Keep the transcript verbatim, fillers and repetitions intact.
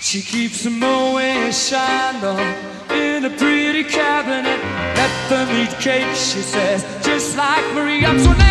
She keeps them always shined on in a pretty cabinet. Let them eat cake, she says, just like Marie Antoinette.